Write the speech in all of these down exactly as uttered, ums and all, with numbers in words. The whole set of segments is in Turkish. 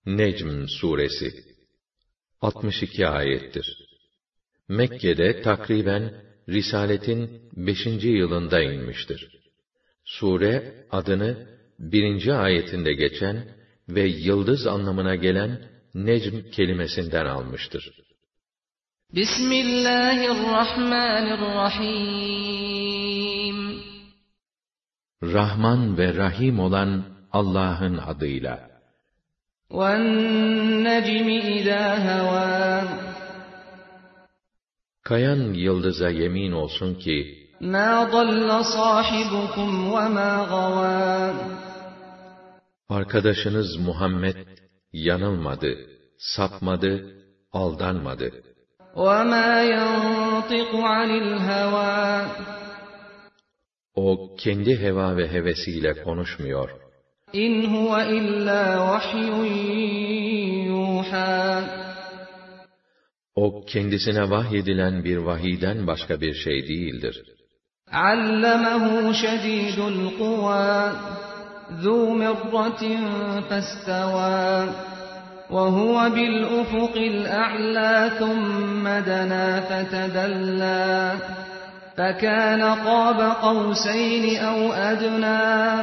Necm suresi altmış iki ayettir. Mekke'de takriben Risaletin beşinci yılında inmiştir. Sure adını birinci ayetinde geçen ve yıldız anlamına gelen Necm kelimesinden almıştır. Bismillahirrahmanirrahim. Rahman ve Rahim olan Allah'ın adıyla. وَالنَّجْمِ إِذَا هَوَى. Kayan yıldıza yemin olsun ki, مَا ضَلَّ صَاحِبُكُمْ وَمَا غَوَى. Arkadaşınız Muhammed yanılmadı, sapmadı, aldanmadı. وَمَا يَنطِقُ عَنِ الْهَوَى. O kendi heva ve hevesiyle konuşmuyor. İn huve illa vahyun yuha. O kendisine vahyedilen bir vahiyden başka bir şey değildir. Allemehu şedîdul kuvâ. Zû mirratin festevâ. Ve huve bil ufukil a'lâ thumme denâ fetedellâ. فَكَانَ قَابَ قَوْسَيْنِ اَوْ اَدْنَى.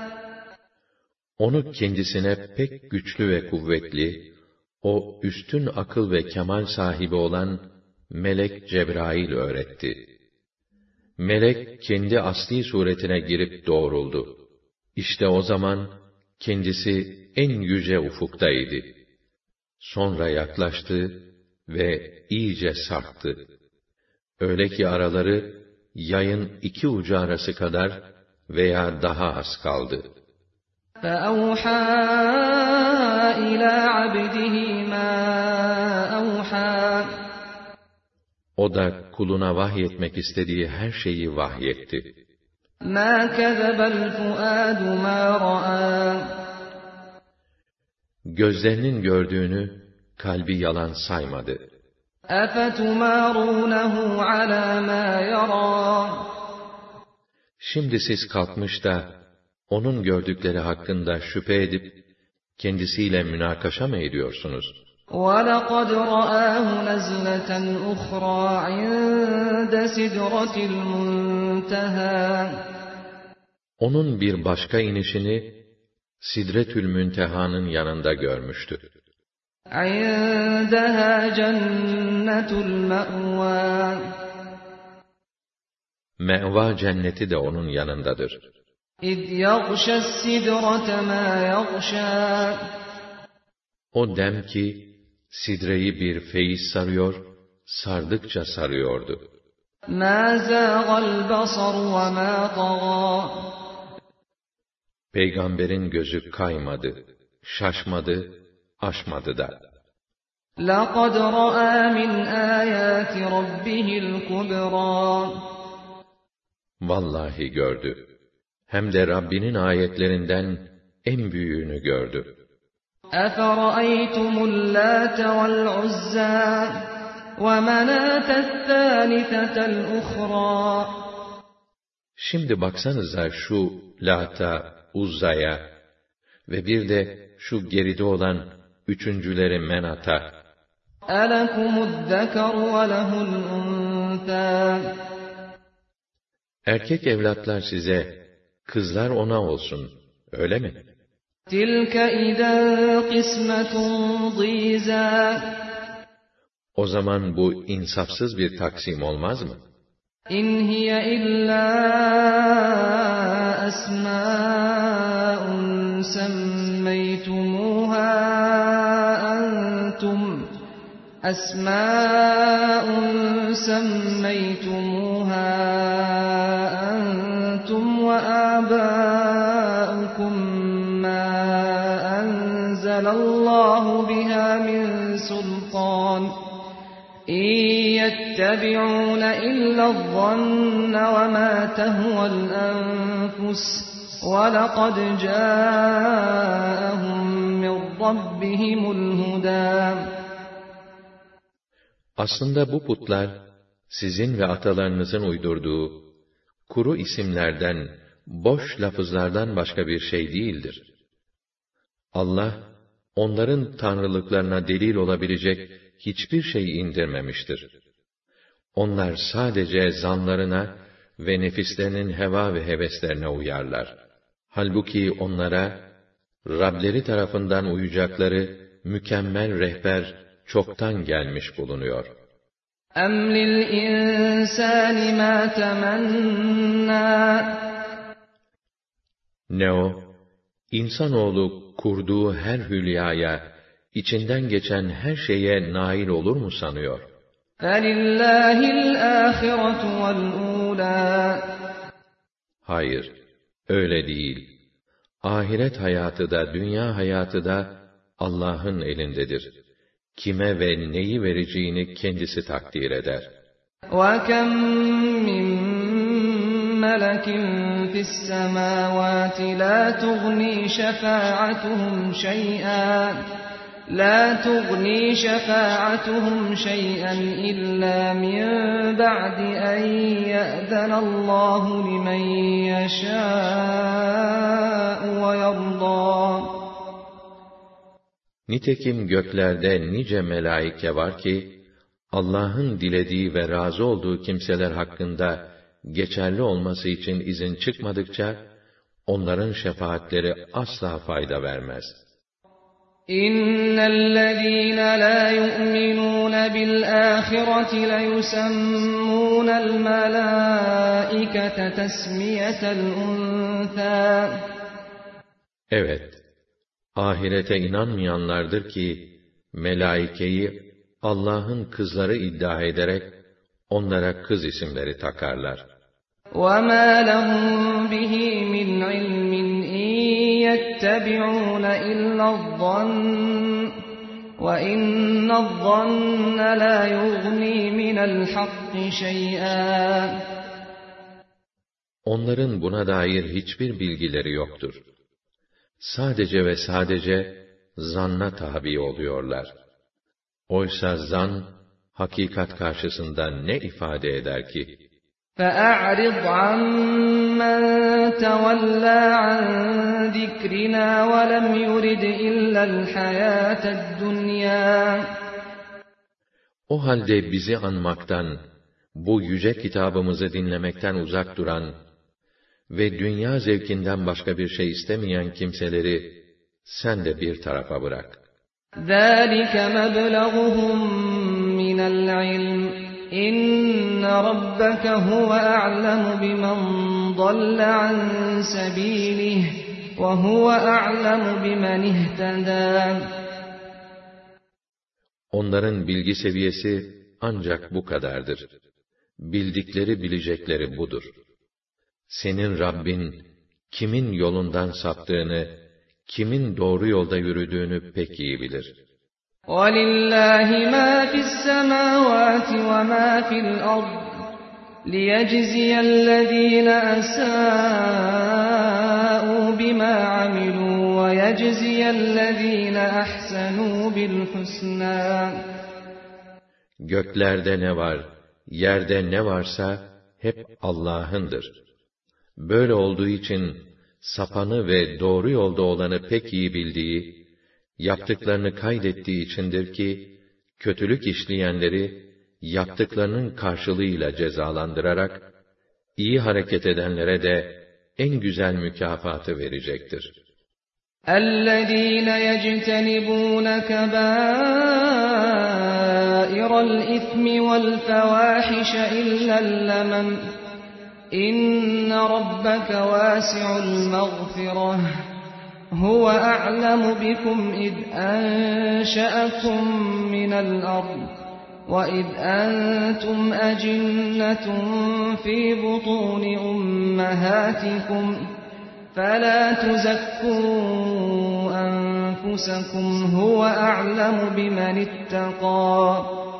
Onu kendisine pek güçlü ve kuvvetli, o üstün akıl ve kemal sahibi olan Melek Cebrail öğretti. Melek kendi asli suretine girip doğruldu. İşte o zaman kendisi en yüce ufuktaydı. Sonra yaklaştı ve iyice sarktı. Öyle ki araları yayın iki ucu arası kadar veya daha az kaldı. فَأَوْحَى إِلَى عَبْدِهِ مَا أَوْحَى. O da kuluna vahyetmek istediği her şeyi vahyetti. مَا كَذَبَ الْفُؤَادُ مَا رَأَى. Gözlerinin gördüğünü kalbi yalan saymadı. أَفَتُمَارُونَهُ عَلَى مَا يَرَى. Şimdi siz kalkmış da onun gördükleri hakkında şüphe edip kendisiyle münakaşa mı ediyorsunuz? وَلَقَدْ رَآهُ نَزْلَةً أُخْرَى عِندَ سِدْرَةِ الْمُنْتَهَى. Onun bir başka inişini Sidretül Münteha'nın yanında görmüştü. عِندَهَا جَنَّةُ الْمَأْوَى. Me'va cenneti de onun yanındadır. اِذْ يَغْشَى السِّدْرَةَ مَا يَغْشَى. O dem ki, sidreyi bir feyiz sarıyor, sardıkça sarıyordu. مَا زَاغَ الْبَصَرُ وَمَا طَغَى. Peygamberin gözü kaymadı, şaşmadı, aşmadı da. لَقَدْ رَأَى مِنْ آيَاتِ رَبِّهِ الْكُبْرَى. Vallahi gördü. Hem de Rabbinin ayetlerinden en büyüğünü gördü. أَفَرَأَيْتُمُ اللَّاتَ وَالْعُزَّى وَمَنَاةَ الثَّالِثَةَ الْأُخْرَى. Şimdi baksanıza şu Lat'a, Uzza'ya ve bir de şu geride olan üçüncüleri Menat'a. أَلَكُمُ الذَّكَرُ وَلَهُ الْأُنْثَى. Erkek evlatlar size, kızlar ona olsun, öyle mi? تِلْكَ إِذًا قِسْمَةٌ ضِيزَى. O zaman bu insafsız bir taksim olmaz mı? إِنْ هِيَ إِلَّا أَسْمَاءٌ سَمَّيْتُمُوهَا أَنْتُمْ أَسْمَاءٌ سَمَّيْتُمُوهَا أَنْتُمْ وَآبَاؤُكُمْ مَا أَنْزَلَ اللَّهُ بِهَا مِنْ سُلْطَانٍ إِنْ يَتَّبِعُونَ إِلَّا الظَّنَّ وَمَا تَهْوَى الْأَنْفُسُ وَلَقَدْ جَاءَهُمْ مِنْ رَبِّهِمُ الْهُدَى. Aslında bu putlar, sizin ve atalarınızın uydurduğu, kuru isimlerden, boş lafızlardan başka bir şey değildir. Allah, onların tanrılıklarına delil olabilecek hiçbir şey indirmemiştir. Onlar sadece zanlarına ve nefislerinin heva ve heveslerine uyarlar. Halbuki onlara, Rableri tarafından uyacakları mükemmel rehber çoktan gelmiş bulunuyor. اَمْ لِلْاِنْسَانِ مَا تَمَنَّى Ne o, insanoğlu kurduğu her hülyaya, içinden geçen her şeye nail olur mu sanıyor? فَلِلَّهِ الْآخِرَةُ وَالْأُولَى Hayır, öyle değil. Ahiret hayatı da, dünya hayatı da Allah'ın elindedir. Kime ve neyi vereceğini kendisi takdir eder. وَكَمْ مِنْ مَلَكٍ فِي السَّمَاوَاتِ لَا تُغْنِي شَفَاعَتُهُمْ شَيْئًا لَا تُغْنِي شَفَاعَتُهُمْ شَيْئًا إِلَّا مِنْ بَعْدِ أَنْ يَأْذَنَ اللَّهُ لِمَنْ يَشَاءُ وَيَرْضَى Nitekim göklerde nice melaike var ki, Allah'ın dilediği ve razı olduğu kimseler hakkında geçerli olması için izin çıkmadıkça, onların şefaatleri asla fayda vermez. اِنَّ الَّذ۪ينَ لَا يُؤْمِنُونَ بِالْآخِرَةِ لَيُسَمُّونَ الْمَلَائِكَةَ تَسْمِيَةَ الْاُنْثَى Evet, ahirete inanmayanlardır ki, melaikeyi Allah'ın kızları iddia ederek, onlara kız isimleri takarlar. وَمَا لَهُمْ بِهِ مِنْ عِلْمٍ اِنْ يَتَّبِعُونَ إِلَّا الظَّنَّ وَإِنَّ الظَّنَّ لَا يُغْنِي مِنَ الْحَقِّ شَيْئًا Onların buna dair hiçbir bilgileri yoktur. Sadece ve sadece zanna tabi oluyorlar. Oysa zan, hakikat karşısında ne ifade eder ki? فَأَعْرِضْ عَمَّنْ تَوَلَّى عَنْ ذِكْرِنَا وَلَمْ يُرِدْ إِلَّا الْحَيَاةَ الدُّنْيَا O halde bizi anmaktan, bu yüce kitabımızı dinlemekten uzak duran ve dünya zevkinden başka bir şey istemeyen kimseleri sen de bir tarafa bırak. ذَٰلِكَ مَبْلَغُهُمْ مِنَ الْعِلْمِ إِنَّ رَبَّكَ هُوَ أَعْلَمُ بِمَنْ ضَلَّ عَنْ سَبِيلِهِ وَهُوَ أَعْلَمُ بِمَنِ اهْتَدَى Onların bilgi seviyesi ancak bu kadardır. Bildikleri bilecekleri budur. Senin Rabbin, kimin yolundan saptığını, kimin doğru yolda yürüdüğünü pek iyi bilir. وَلِلَّهِ مَا فِي السَّمَاوَاتِ وَمَا فِي الْأَرْضِ لِيَجْزِيَ الَّذ۪ينَ أَسَاءُوا بِمَا عَمِلُوا وَيَجْزِيَ الَّذ۪ينَ أَحْسَنُوا بِالْحُسْنَى Göklerde ne var, yerde ne varsa hep Allah'ındır. Böyle olduğu için sapanı ve doğru yolda olanı pek iyi bildiği, yaptıklarını kaydettiği içindir ki, kötülük işleyenleri, yaptıklarının karşılığıyla cezalandırarak, iyi hareket edenlere de en güzel mükafatı verecektir. اَلَّذ۪ينَ يَجْتَنِبُونَ كَبَائِرَ الْإِثْمِ وَالْفَوَاحِشَ إِلَّا اللَّمَمَ إِنَّ رَبَّكَ وَاسِعُ الْمَغْفِرَةِ هُوَ أَعْلَمُ بِكُمْ إِذْ أَنْشَأَكُمْ مِنَ الْأَرْضِ وَإِذْ أَنْتُمْ أَجِنَّةٌ فِي بُطُونِ أُمَّهَاتِكُمْ فَلَا تُزَكُّوا أَنفُسَكُمْ هُوَ أَعْلَمُ بِمَنِ اتَّقَى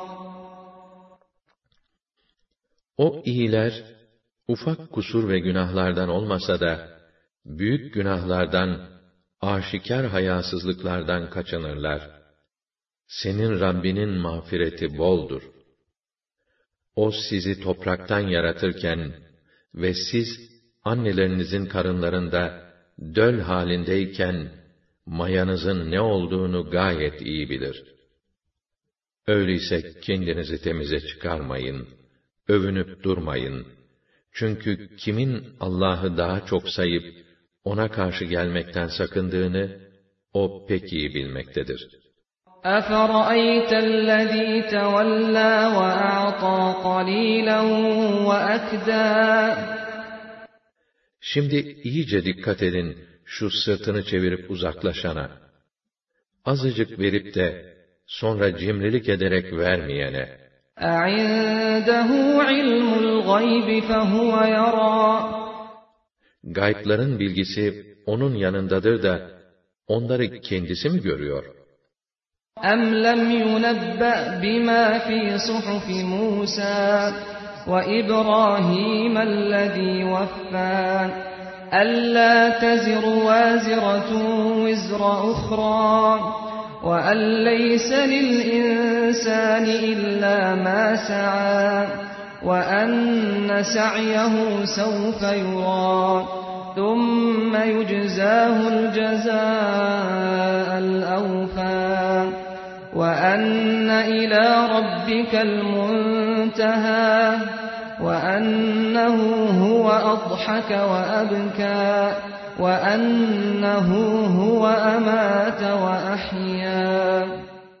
O iyiler, ufak kusur ve günahlardan olmasa da, büyük günahlardan, aşikar hayasızlıklardan kaçınırlar. Senin Rabbinin mağfireti boldur. O sizi topraktan yaratırken ve siz annelerinizin karınlarında döl halindeyken mayanızın ne olduğunu gayet iyi bilir. Öyleyse kendinizi temize çıkarmayın, övünüp durmayın. Çünkü kimin Allah'ı daha çok sayıp, ona karşı gelmekten sakındığını, o pek iyi bilmektedir. أَفَرَأَيْتَ الَّذ۪ي تَوَلَّى وَأَعْطَى قَلِيلًا وَأَكْدَى. Şimdi iyice dikkat edin şu sırtını çevirip uzaklaşana. Azıcık verip de sonra cimrilik ederek vermeyene. أَعِندَهُ عِلْمُ الْغَيْبِ فَهُوَ يَرَى. Gaybların bilgisi onun yanındadır da onları kendisi mi görüyor? أَمْ لَمْ يُنَبَّأْ بِمَا فِي صُحُفِ مُوسَى وَإِبْرَاهِيمَ الَّذِي وَفَّى أَلَّا تَزِرُ وَازِرَةٌ وِزْرَ أُخْرَى وَأَن لَّيْسَ لِلْإِنسَانِ إِلَّا مَا سَعَى وَأَنَّ سَعْيَهُ سَوْفَ يُرَى ثُمَّ يُجْزَاهُ الْجَزَاءَ الْأَوْفَى وَأَنَّ إِلَى رَبِّكَ الْمُنتَهَى وَأَنَّهُ هُوَ أَضْحَكَ وَأَبْكَى وَأَنَّهُ هُوَ أَمَاتَ وَأَحْيَا.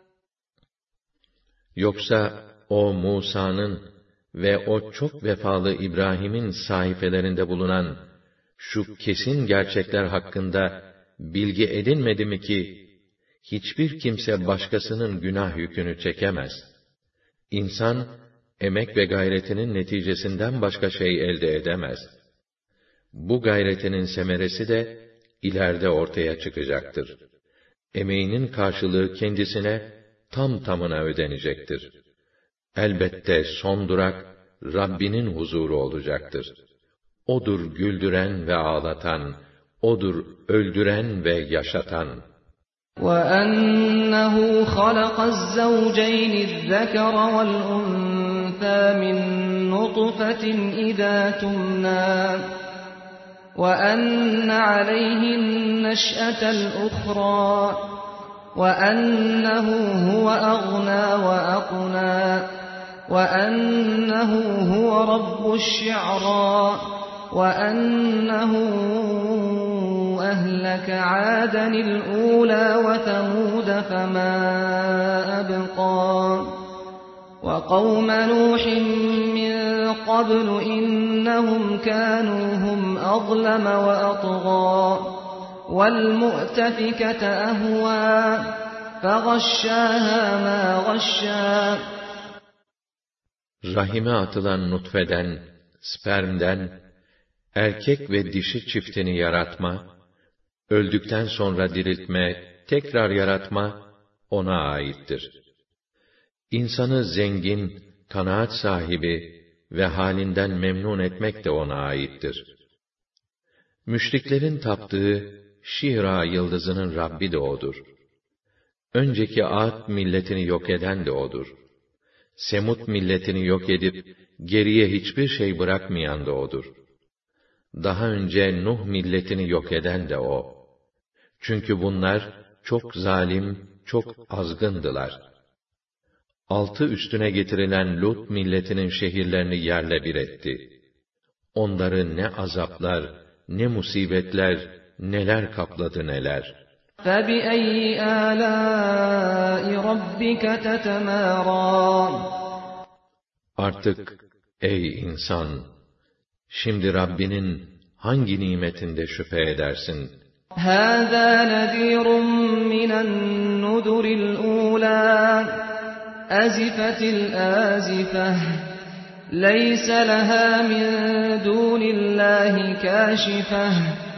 Yoksa o Musa'nın ve o çok vefalı İbrahim'in sahifelerinde bulunan şu kesin gerçekler hakkında bilgi edinmedi mi ki, hiçbir kimse başkasının günah yükünü çekemez. İnsan, emek ve gayretinin neticesinden başka şey elde edemez. Bu gayretinin semeresi de, ileride ortaya çıkacaktır. Emeğinin karşılığı kendisine, tam tamına ödenecektir. Elbette son durak, Rabbinin huzuru olacaktır. O'dur güldüren ve ağlatan, O'dur öldüren ve yaşatan. وَأَنَّهُ خَلَقَ الزَّوْجَيْنِ الذَّكَرَ وَالْأُنثَى مِنْ نُطْفَةٍ إِذَا تُمْنَى وَأَنَّ عَلَيْهِ النَّشْأَةَ الْأُخْرَى وَأَنَّهُ هُوَ أَغْنَى وَأَقْنَى وَأَنَّهُ هُوَ رَبُّ الشِّعْرَى وَأَنَّهُ أَهْلَكَ عَادًا الْأُولَى وَثَمُودَ فَمَا أَبْقَى وَقَوْمَ نُوحٍ مِّن قَبْلُ إِنَّهُمْ كَانُوا هُمْ أَظْلَمَ وَأَطْغَى وَالْمُؤْتَفِكَةَ أَهْوَى فَغَشَّاهَا مَا غَشَّى. Rahime atılan nutfeden, spermden, erkek ve dişi çiftini yaratma, öldükten sonra diriltme, tekrar yaratma, ona aittir. İnsanı zengin, kanaat sahibi ve halinden memnun etmek de ona aittir. Müşriklerin taptığı Şira yıldızının Rabbi de O'dur. Önceki Ad milletini yok eden de O'dur. Semud milletini yok edip, geriye hiçbir şey bırakmayan da O'dur. Daha önce Nuh milletini yok eden de O. Çünkü bunlar çok zalim, çok azgındılar. Altı üstüne getirilen Lut milletinin şehirlerini yerle bir etti. Onları ne azaplar, ne musibetler, neler kapladı neler. فَبِأَيِّ آلَاءِ رَبِّكَ تَتَمَارَى. Artık ey insan! Şimdi Rabbinin hangi nimetinde şüphe edersin? هَذَا نَذِيرٌ مِّنَ النُّذُرِ الْأُولَى أَزِفَتِ الْآزِفَةُ لَيْسَ لَهَا مِن دُونِ اللّٰهِ كَاشِفَةٌ.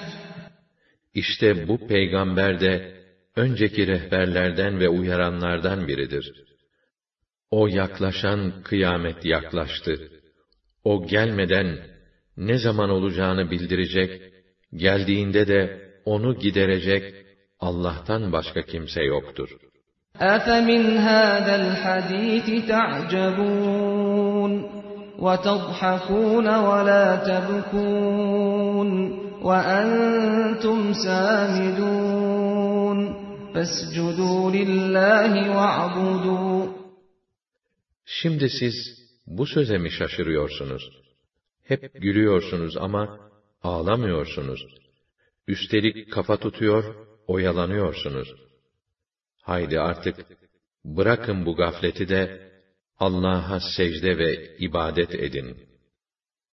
İşte bu peygamber de önceki rehberlerden ve uyaranlardan biridir. O yaklaşan kıyamet yaklaştı. O gelmeden ne zaman olacağını bildirecek, geldiğinde de onu giderecek Allah'tan başka kimse yoktur. أَفَمِنْ هَذَا الْحَدِيثِ تَعْجَبُونَ وَتَضْحَكُونَ وَلَا تَبْكُونَ وَأَنْتُمْ سَامِدُونَ. فَاسْجُدُوا لِلّٰهِ وَاعْبُدُوا. Şimdi siz bu söze mi şaşırıyorsunuz? Hep gülüyorsunuz ama ağlamıyorsunuz. Üstelik kafa tutuyor, oyalanıyorsunuz. Haydi artık bırakın bu gafleti de Allah'a secde ve ibadet edin.